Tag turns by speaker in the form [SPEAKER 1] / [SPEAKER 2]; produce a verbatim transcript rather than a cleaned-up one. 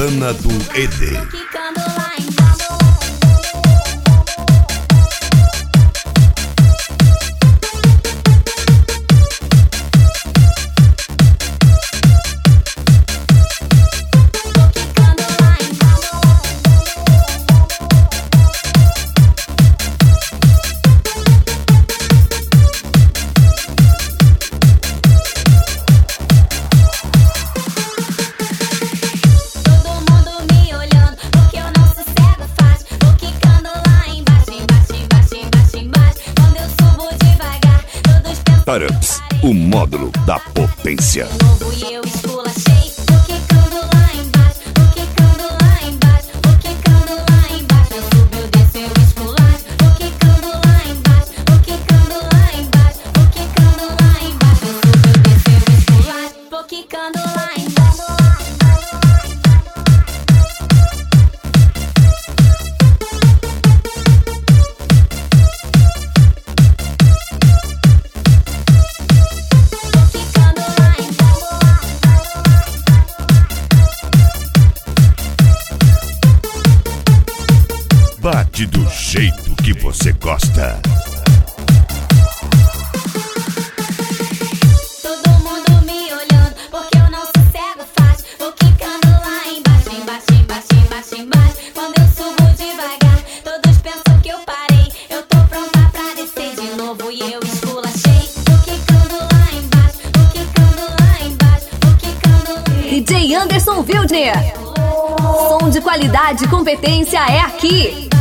[SPEAKER 1] Santana do E D. Startups, o módulo da potência. Bate do jeito que você gosta.
[SPEAKER 2] Todo mundo me olhando, porque eu não sossego fácil. Vou quicando lá embaixo, embaixo, embaixo, embaixo, embaixo. Quando eu subo devagar, todos pensam que eu parei. Eu tô pronta pra descer de novo e eu esculachei. Vou quicando lá embaixo, vou quicando lá embaixo, vou quicando lá embaixo.
[SPEAKER 3] D J Anderson Wildner. Som de qualidade e competência é aqui.